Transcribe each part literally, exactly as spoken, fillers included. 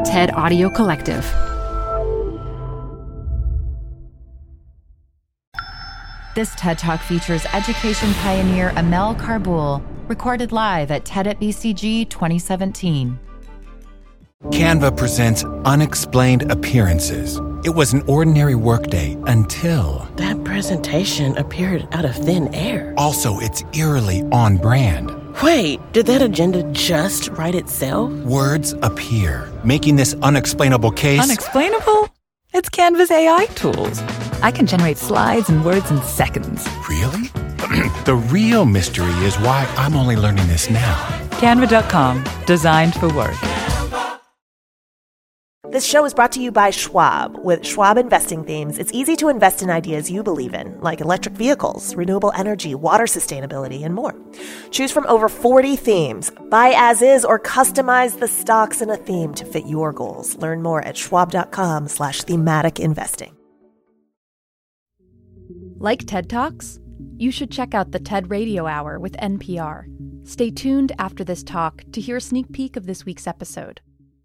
TED Audio Collective. This TED Talk features education pioneer Amel Karboul, recorded live at TED at B C G twenty seventeen. Canva presents Unexplained Appearances. It was an ordinary workday until... That presentation appeared out of thin air. Also, it's eerily on brand. Wait, did that agenda just write itself? Words appear, making this unexplainable case... Unexplainable? It's Canva's A I tools. I can generate slides and words in seconds. Really? The real mystery is why I'm only learning this now. Canva dot com, designed for work. This show is brought to you by Schwab. With Schwab investing themes, it's easy to invest in ideas you believe in, like electric vehicles, renewable energy, water sustainability, and more. Choose from over forty themes. Buy as is or customize the stocks in a theme to fit your goals. Learn more at schwab.com slash thematic investing. Like TED Talks? You should check out the TED Radio Hour with N P R. Stay tuned after this talk to hear a sneak peek of this week's episode.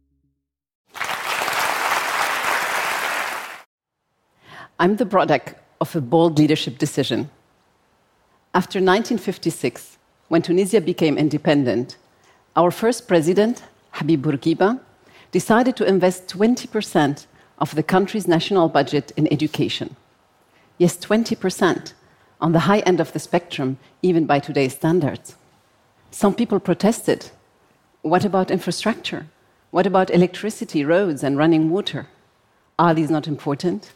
I'm the product of a bold leadership decision. After nineteen fifty-six, when Tunisia became independent, our first president, Habib Bourguiba, decided to invest twenty percent of the country's national budget in education. Yes, twenty percent, on the high end of the spectrum, even by today's standards. Some people protested. What about infrastructure? What about electricity, roads, and running water? Are these not important?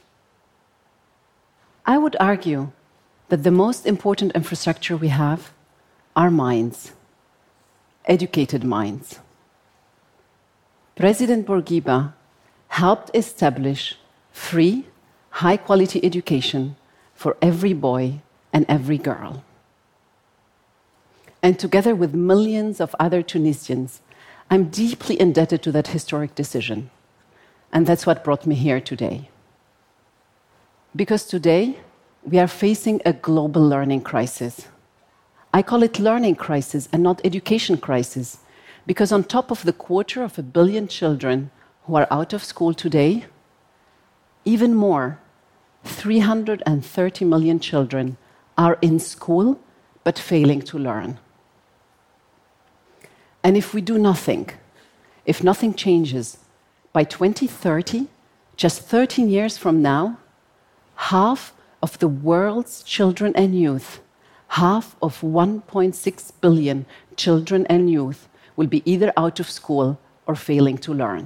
I would argue that the most important infrastructure we have are minds, educated minds. President Bourguiba helped establish free, high-quality education for every boy and every girl. And together with millions of other Tunisians, I'm deeply indebted to that historic decision. And that's what brought me here today. Because today, we are facing a global learning crisis. I call it learning crisis and not education crisis, because on top of the quarter of a billion children who are out of school today, even more, three hundred thirty million children are in school but failing to learn. And if we do nothing, if nothing changes, by twenty thirty, just thirteen years from now, half of the world's children and youth, half of one point six billion children and youth, will be either out of school or failing to learn.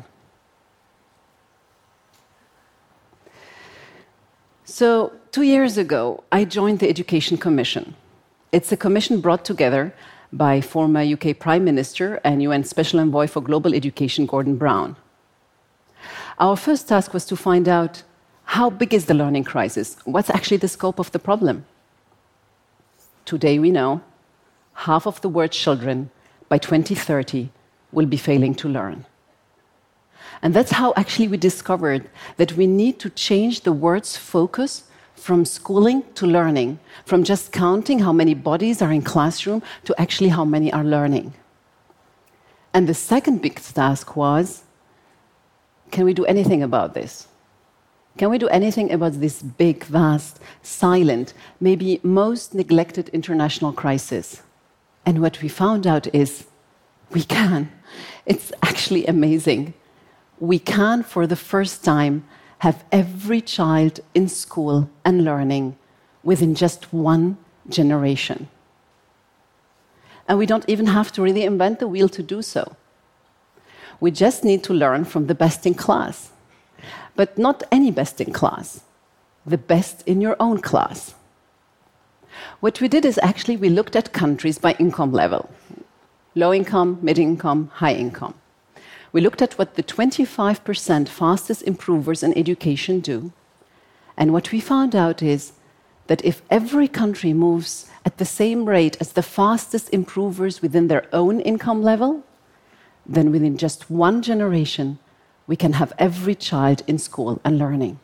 So, two years ago, I joined the Education Commission. It's a commission brought together by former U K Prime Minister and U N Special Envoy for Global Education, Gordon Brown. Our first task was to find out how big is the learning crisis? What's actually the scope of the problem? Today we know half of the world's children by twenty thirty will be failing to learn. And that's how actually we discovered that we need to change the word's focus from schooling to learning, from just counting how many bodies are in classroom to actually how many are learning. And the second big task was, can we do anything about this? Can we do anything about this big, vast, silent, maybe most neglected international crisis? And what we found out is we can. It's actually amazing. We can, for the first time, have every child in school and learning within just one generation. And we don't even have to really invent the wheel to do so. We just need to learn from the best in class. But not any best in class, the best in your own class. What we did is actually we looked at countries by income level, low income, mid income, high income. We looked at what the twenty-five percent fastest improvers in education do. And what we found out is that if every country moves at the same rate as the fastest improvers within their own income level, then within just one generation, we can have every child in school and learning.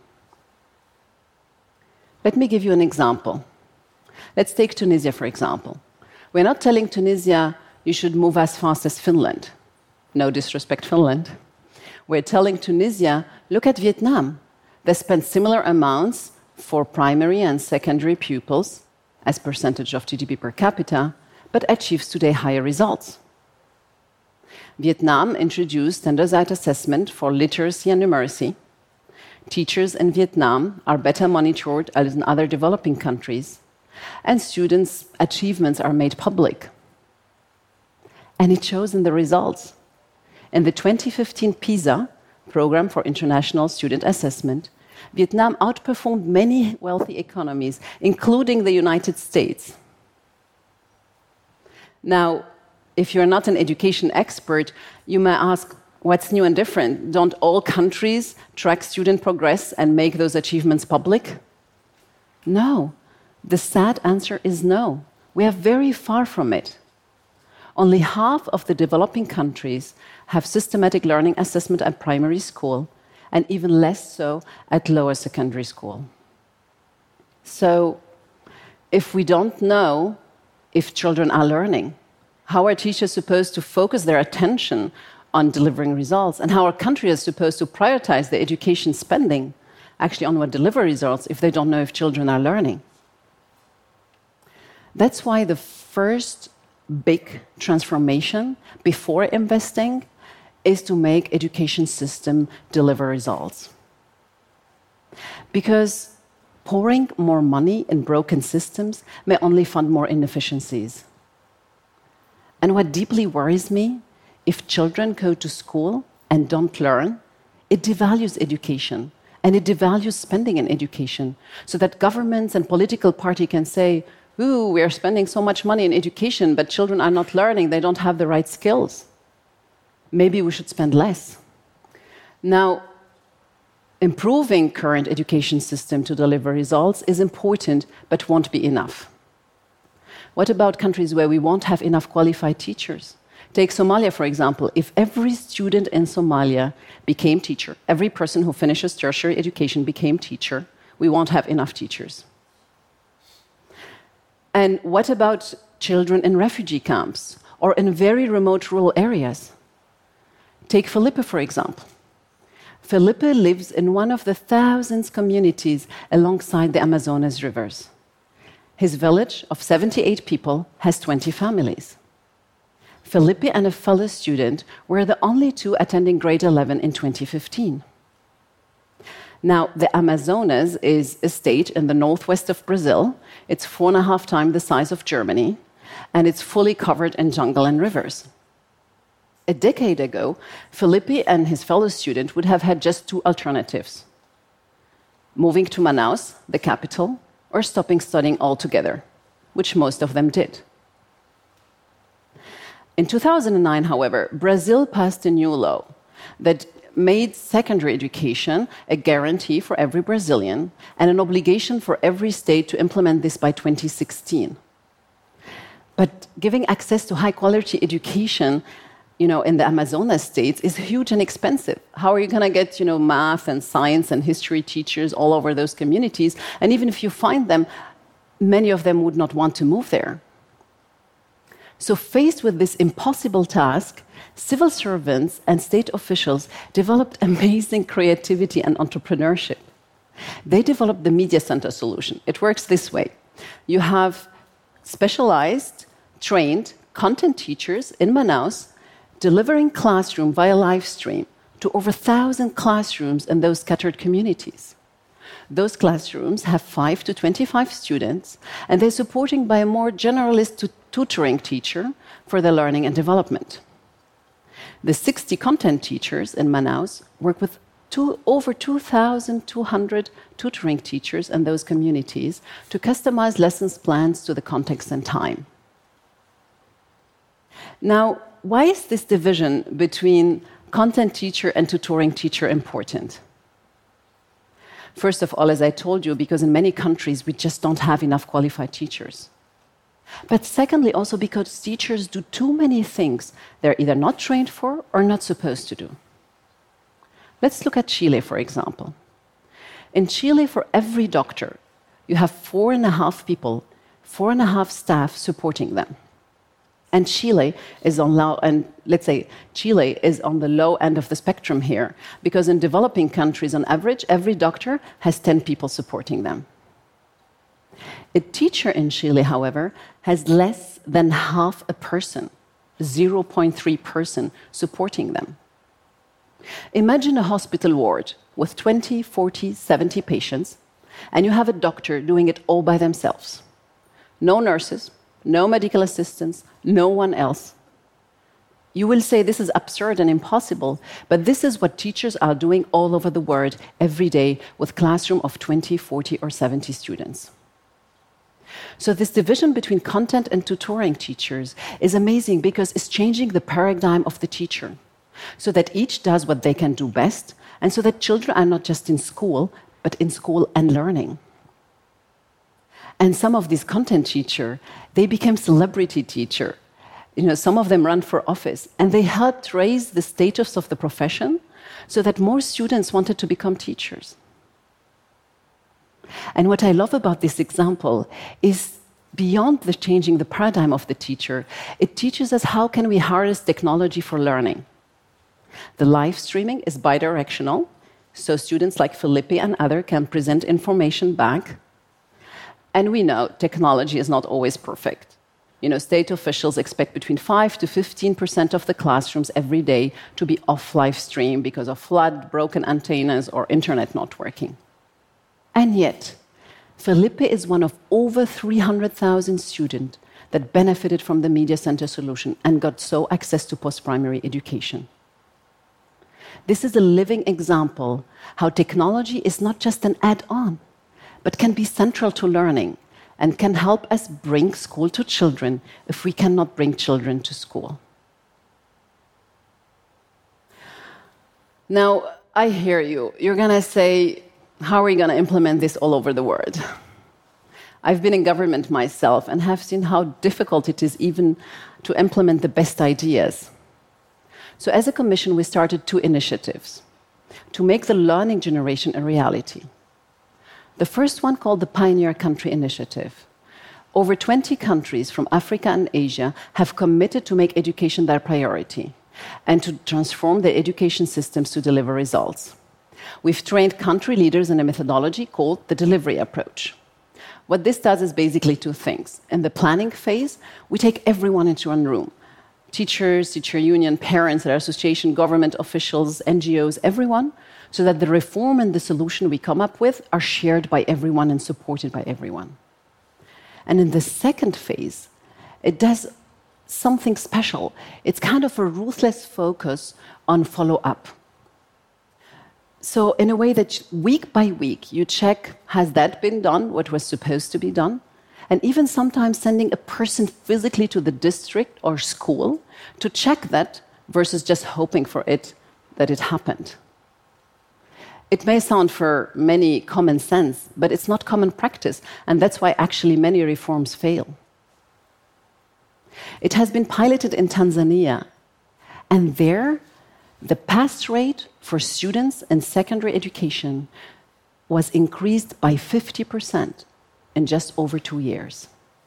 Let me give you an example. Let's take Tunisia, for example. We're not telling Tunisia, you should move as fast as Finland. No disrespect, Finland. We're telling Tunisia, look at Vietnam. They spend similar amounts for primary and secondary pupils as percentage of G D P per capita, but achieves today higher results. Vietnam introduced standardized assessment for literacy and numeracy. Teachers in Vietnam are better monitored than in other developing countries, and students' achievements are made public. And it shows in the results. In the twenty fifteen PISA, Program for International Student Assessment, Vietnam outperformed many wealthy economies, including the United States. Now, if you're not an education expert, you may ask, what's new and different? Don't all countries track student progress and make those achievements public? No. The sad answer is no. We are very far from it. Only half of the developing countries have systematic learning assessment at primary school, and even less so at lower secondary school. So, if we don't know if children are learning, how are teachers supposed to focus their attention on delivering results, and how our country is supposed to prioritize the education spending actually on what deliver results if they don't know if children are learning? That's why the first big transformation before investing is to make education system deliver results. Because pouring more money in broken systems may only fund more inefficiencies. And what deeply worries me, if children go to school and don't learn, it devalues education, and it devalues spending in education, so that governments and political parties can say, ooh, we are spending so much money in education, but children are not learning, they don't have the right skills. Maybe we should spend less. Now, improving current education system to deliver results is important, but won't be enough. What about countries where we won't have enough qualified teachers? Take Somalia, for example. If every student in Somalia became teacher, every person who finishes tertiary education became teacher, we won't have enough teachers. And what about children in refugee camps or in very remote rural areas? Take Felipe, for example. Felipe lives in one of the thousands of communities alongside the Amazonas rivers. His village of seventy-eight people has twenty families. Felipe and a fellow student were the only two attending grade eleven in twenty fifteen. Now, the Amazonas is a state in the northwest of Brazil. It's four and a half times the size of Germany, and it's fully covered in jungle and rivers. A decade ago, Felipe and his fellow student would have had just two alternatives: moving to Manaus, the capital, or stopping studying altogether, which most of them did. In two thousand nine, however, Brazil passed a new law that made secondary education a guarantee for every Brazilian and an obligation for every state to implement this by twenty sixteen. But giving access to high-quality education, you know, in the Amazonas states is huge and expensive. How are you going to get, you know, math and science and history teachers all over those communities? And even if you find them, many of them would not want to move there. So faced with this impossible task, civil servants and state officials developed amazing creativity and entrepreneurship. They developed the Media Center solution. It works this way. You have specialized, trained content teachers in Manaus delivering classroom via live stream to over one thousand classrooms in those scattered communities. Those classrooms have five to twenty-five students, and they're supported by a more generalist to tutoring teacher for their learning and development. The sixty content teachers in Manaus work with two, over two thousand two hundred tutoring teachers in those communities to customize lessons plans to the context and time. Now, why is this division between content teacher and tutoring teacher important? First of all, as I told you, because in many countries we just don't have enough qualified teachers. But secondly, also because teachers do too many things they're either not trained for or not supposed to do. Let's look at Chile, for example. In Chile, for every doctor, you have four and a half people, four and a half staff supporting them. And Chile is on low, and let's say Chile is on the low end of the spectrum here, because in developing countries, on average, every doctor has ten people supporting them. A teacher in Chile, however, has less than half a person, zero point three person, supporting them. Imagine a hospital ward with twenty, forty, seventy patients, and you have a doctor doing it all by themselves. No nurses, no medical assistants, no one else. You will say this is absurd and impossible, but this is what teachers are doing all over the world every day with a classroom of twenty, forty, or seventy students. So this division between content and tutoring teachers is amazing because it's changing the paradigm of the teacher, so that each does what they can do best, and so that children are not just in school, but in school and learning. And some of these content teachers, they became celebrity teacher. You know, some of them run for office, and they helped raise the status of the profession so that more students wanted to become teachers. And what I love about this example is beyond the changing the paradigm of the teacher, it teaches us how can we harness technology for learning. The live streaming is bidirectional, so students like Felipe and others can present information back. And we know technology is not always perfect. You know, state officials expect between five to fifteen percent of the classrooms every day to be off live stream because of flood, broken antennas, or internet not working. And yet, Felipe is one of over three hundred thousand students that benefited from the Media Center solution and got so access to post-primary education. This is a living example how technology is not just an add-on, but can be central to learning and can help us bring school to children if we cannot bring children to school. Now, I hear you. You're going to say, how are we going to implement this all over the world? I've been in government myself and have seen how difficult it is even to implement the best ideas. So as a commission, we started two initiatives to make the learning generation a reality. The first one, called the Pioneer Country Initiative. Over twenty countries from Africa and Asia have committed to make education their priority and to transform their education systems to deliver results. We've trained country leaders in a methodology called the delivery approach. What this does is basically two things. In the planning phase, we take everyone into one room. Teachers, teacher union, parents, their association, government officials, N G Os, everyone, so that the reform and the solution we come up with are shared by everyone and supported by everyone. And in the second phase, it does something special. It's kind of a ruthless focus on follow-up. So in a way that week by week, you check, has that been done, what was supposed to be done? And even sometimes sending a person physically to the district or school to check that versus just hoping for it, that it happened. It may sound for many common sense, but it's not common practice, and that's why actually many reforms fail. It has been piloted in Tanzania, and there, the pass rate for students in secondary education was increased by fifty percent in just over two years.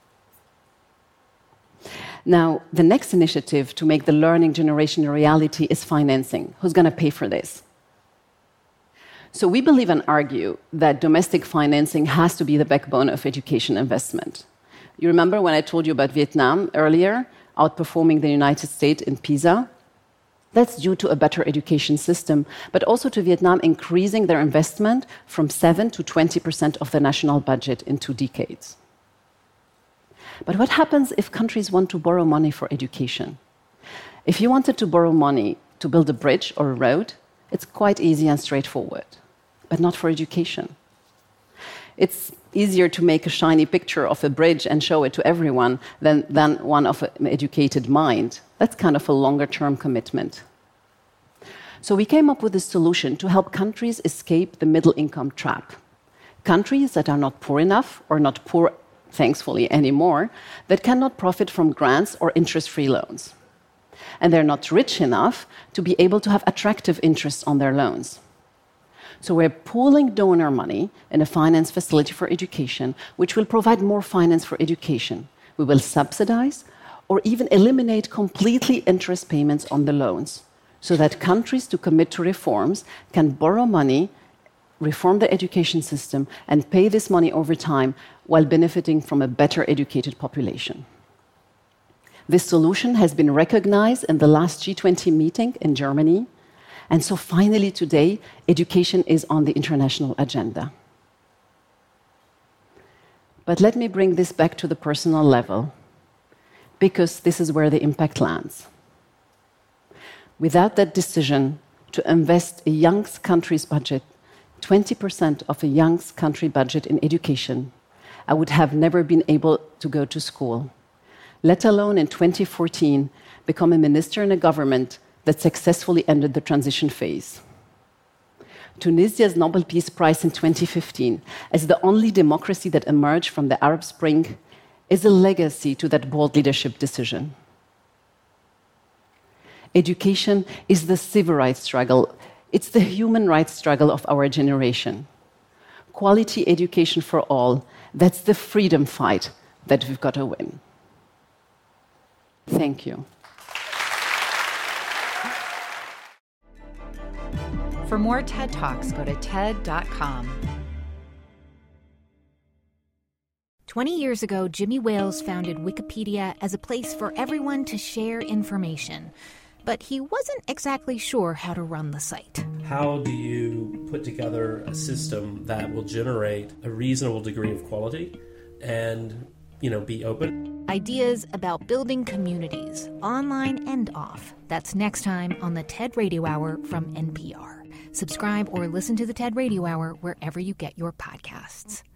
Now, the next initiative to make the learning generation a reality is financing. Who's going to pay for this? So we believe and argue that domestic financing has to be the backbone of education investment. You remember when I told you about Vietnam earlier, outperforming the United States in PISA? That's due to a better education system, but also to Vietnam increasing their investment from seven to twenty percent of the national budget in two decades. But what happens if countries want to borrow money for education? If you wanted to borrow money to build a bridge or a road, it's quite easy and straightforward, but not for education. It's easier to make a shiny picture of a bridge and show it to everyone than, than one of an educated mind. That's kind of a longer-term commitment. So we came up with a solution to help countries escape the middle-income trap. Countries that are not poor enough, or not poor, thankfully, anymore, that cannot profit from grants or interest-free loans. And they're not rich enough to be able to have attractive interest on their loans. So we're pooling donor money in a finance facility for education, which will provide more finance for education. We will subsidize or even eliminate completely interest payments on the loans, so that countries to commit to reforms can borrow money, reform the education system, and pay this money over time while benefiting from a better educated population. This solution has been recognized in the last G twenty meeting in Germany, and so finally today, education is on the international agenda. But let me bring this back to the personal level, because this is where the impact lands. Without that decision to invest a young country's budget, twenty percent of a young country budget in education, I would have never been able to go to school, let alone in twenty fourteen become a minister in a government that successfully ended the transition phase. Tunisia's Nobel Peace Prize in twenty fifteen, as the only democracy that emerged from the Arab Spring, is a legacy to that bold leadership decision. Education is the civil rights struggle. It's the human rights struggle of our generation. Quality education for all, that's the freedom fight that we've got to win. Thank you. For more TED Talks, go to ted dot com. Twenty years ago, Jimmy Wales founded Wikipedia as a place for everyone to share information. But he wasn't exactly sure how to run the site. How do you put together a system that will generate a reasonable degree of quality and, you know, be open? Ideas about building communities, online and off. That's next time on the TED Radio Hour from N P R. Subscribe or listen to the TED Radio Hour wherever you get your podcasts.